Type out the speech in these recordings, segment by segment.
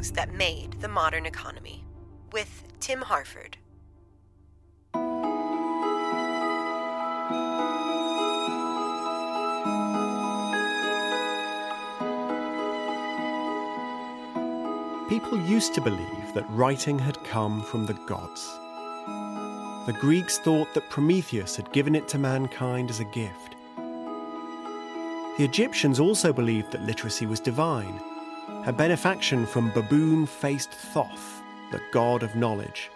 things that made the modern economy, with Tim Harford. People used to believe that writing had come from the gods. The Greeks thought that Prometheus had given it to mankind as a gift. The Egyptians also believed that literacy was divine, a benefaction from baboon-faced Thoth, the god of knowledge.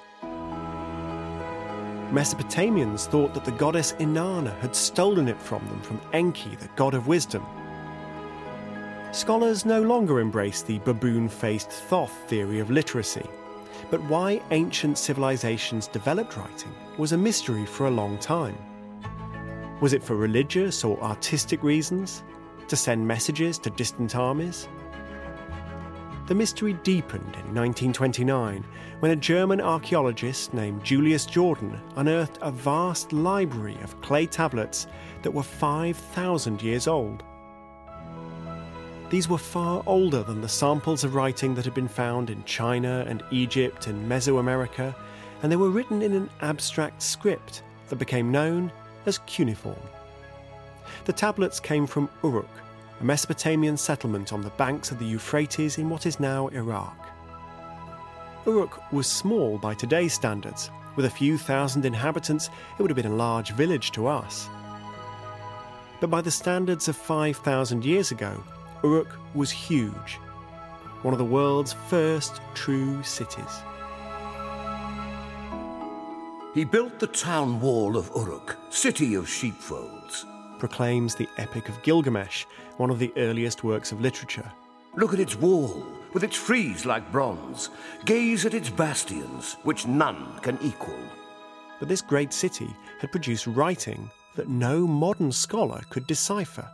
Mesopotamians thought that the goddess Inanna had stolen it from them from Enki, the god of wisdom. Scholars no longer embrace the baboon-faced Thoth theory of literacy, but why ancient civilizations developed writing was a mystery for a long time. Was it for religious or artistic reasons? To send messages to distant armies? The mystery deepened in 1929 when a German archaeologist named Julius Jordan unearthed a vast library of clay tablets that were 5,000 years old. These were far older than the samples of writing that had been found in China and Egypt and Mesoamerica, and they were written in an abstract script that became known as cuneiform. The tablets came from Uruk, a Mesopotamian settlement on the banks of the Euphrates in what is now Iraq. Uruk was small by today's standards. With a few thousand inhabitants, it would have been a large village to us. But by the standards of 5,000 years ago, Uruk was huge, one of the world's first true cities. He built the town wall of Uruk, city of sheepfolds, proclaims the Epic of Gilgamesh, one of the earliest works of literature. Look at its wall, with its frieze like bronze. Gaze at its bastions, which none can equal. But this great city had produced writing that no modern scholar could decipher.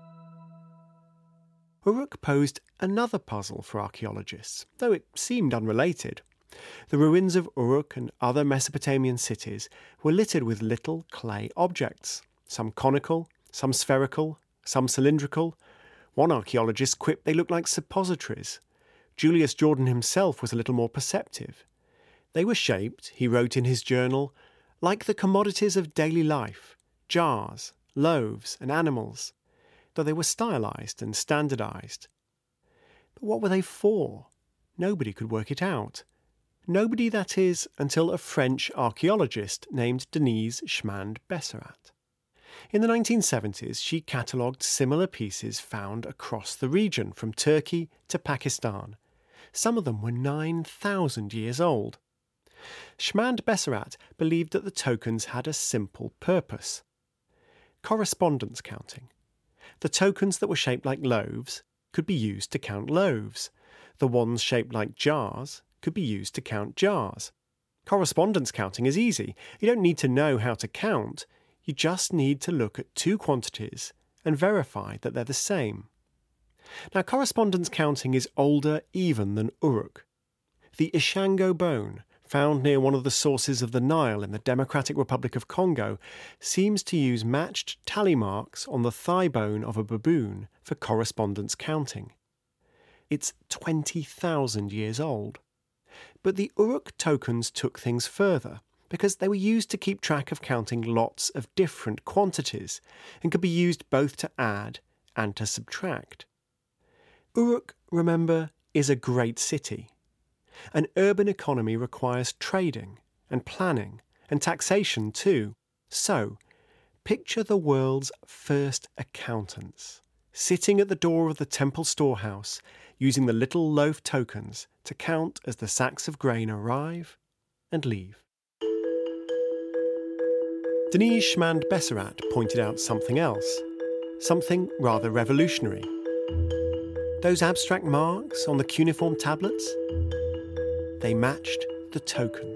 Uruk posed another puzzle for archaeologists, though it seemed unrelated. The ruins of Uruk and other Mesopotamian cities were littered with little clay objects, some conical, some spherical, some cylindrical. One archaeologist quipped they looked like suppositories. Julius Jordan himself was a little more perceptive. They were shaped, he wrote in his journal, like the commodities of daily life, jars, loaves and animals, though they were stylized and standardized. But what were they for? Nobody could work it out. Nobody, that is, until a French archaeologist named Denise Schmand Besserat. In the 1970s, she catalogued similar pieces found across the region, from Turkey to Pakistan. Some of them were 9,000 years old. Schmand Besserat believed that the tokens had a simple purpose: correspondence counting. The tokens that were shaped like loaves could be used to count loaves. The ones shaped like jars could be used to count jars. Correspondence counting is easy. You don't need to know how to count. You just need to look at two quantities and verify that they're the same. Now, correspondence counting is older even than Uruk. The Ishango bone, found near one of the sources of the Nile in the Democratic Republic of Congo, seems to use matched tally marks on the thigh bone of a baboon for correspondence counting. It's 20,000 years old. But the Uruk tokens took things further, because they were used to keep track of counting lots of different quantities, and could be used both to add and to subtract. Uruk, remember, is a great city. An urban economy requires trading and planning and taxation too. So, picture the world's first accountants, sitting at the door of the temple storehouse, using the little loaf tokens to count as the sacks of grain arrive and leave. Denise Schmand Besserat pointed out something else, something rather revolutionary. Those abstract marks on the cuneiform tablets, they matched the tokens.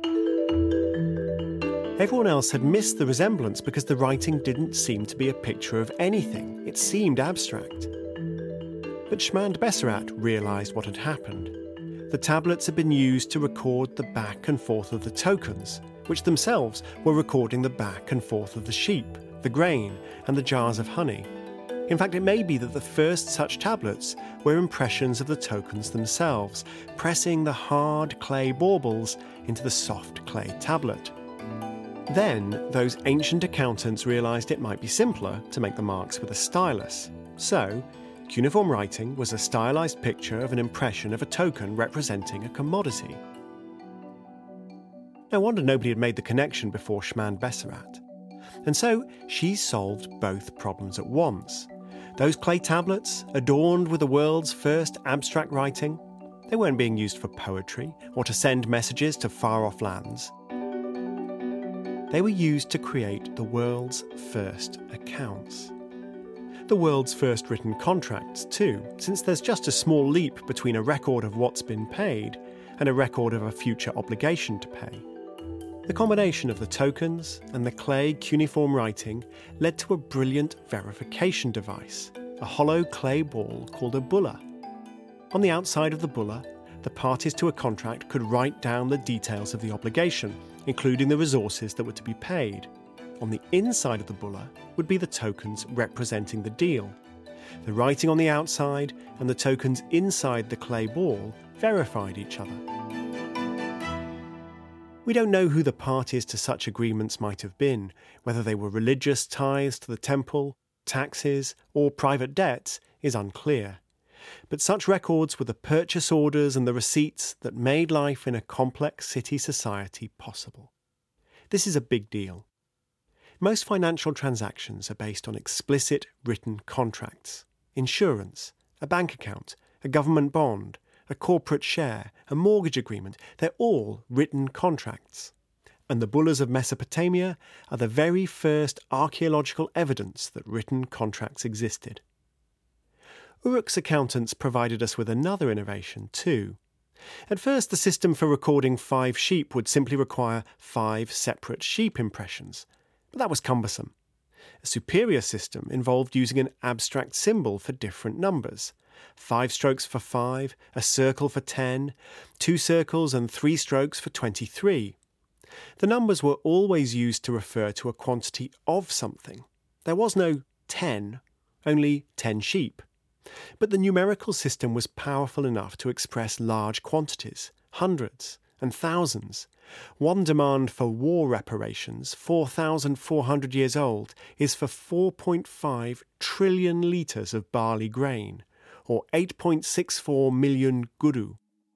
Everyone else had missed the resemblance because the writing didn't seem to be a picture of anything. It seemed abstract. But Schmand Besserat realised what had happened. The tablets had been used to record the back and forth of the tokens, which themselves were recording the back and forth of the sheep, the grain, and the jars of honey. In fact, it may be that the first such tablets were impressions of the tokens themselves, pressing the hard clay baubles into the soft clay tablet. Then, those ancient accountants realised it might be simpler to make the marks with a stylus. So, cuneiform writing was a stylised picture of an impression of a token representing a commodity. No wonder nobody had made the connection before Shemand Besserat. And so, she solved both problems at once. Those clay tablets, adorned with the world's first abstract writing, they weren't being used for poetry or to send messages to far-off lands. They were used to create the world's first accounts. The world's first written contracts, too, since there's just a small leap between a record of what's been paid and a record of a future obligation to pay. The combination of the tokens and the clay cuneiform writing led to a brilliant verification device, a hollow clay ball called a bulla. On the outside of the bulla, the parties to a contract could write down the details of the obligation, including the resources that were to be paid. On the inside of the bulla would be the tokens representing the deal. The writing on the outside and the tokens inside the clay ball verified each other. We don't know who the parties to such agreements might have been, whether they were religious ties to the temple, taxes, or private debts is unclear. But such records were the purchase orders and the receipts that made life in a complex city society possible. This is a big deal. Most financial transactions are based on explicit written contracts. Insurance, a bank account, a government bond, a corporate share, a mortgage agreement, they're all written contracts. And the bullas of Mesopotamia are the very first archaeological evidence that written contracts existed. Uruk's accountants provided us with another innovation too. At first, the system for recording 5 sheep would simply require 5 separate sheep impressions, but that was cumbersome. A superior system involved using an abstract symbol for different numbers. 5 strokes for 5, a circle for 10, 2 circles and 3 strokes for 23. The numbers were always used to refer to a quantity of something. There was no 10, only 10 sheep. But the numerical system was powerful enough to express large quantities, hundreds and thousands. One demand for war reparations, 4,400 years old, is for 4.5 trillion litres of barley grain, or 8.64 million guru.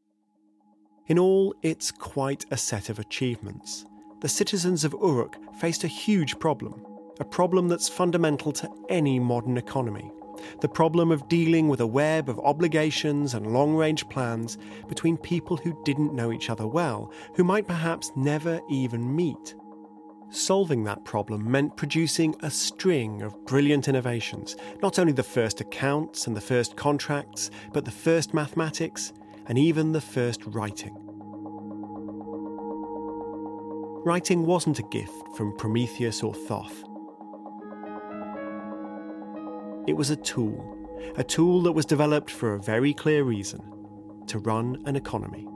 In all, it's quite a set of achievements. The citizens of Uruk faced a huge problem, a problem that's fundamental to any modern economy. The problem of dealing with a web of obligations and long-range plans between people who didn't know each other well, who might perhaps never even meet. Solving that problem meant producing a string of brilliant innovations, not only the first accounts and the first contracts, but the first mathematics and even the first writing. Writing wasn't a gift from Prometheus or Thoth. It was a tool that was developed for a very clear reason: to run an economy.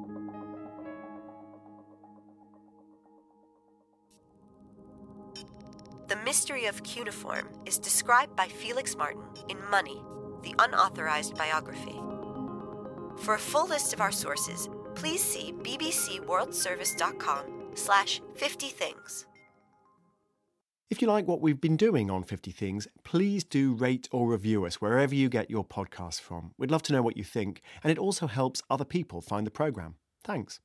The mystery of cuneiform is described by Felix Martin in Money, the unauthorized biography. For a full list of our sources, please see bbcworldservice.com/50things. If you like what we've been doing on 50 Things, please do rate or review us wherever you get your podcasts from. We'd love to know what you think, and it also helps other people find the programme. Thanks.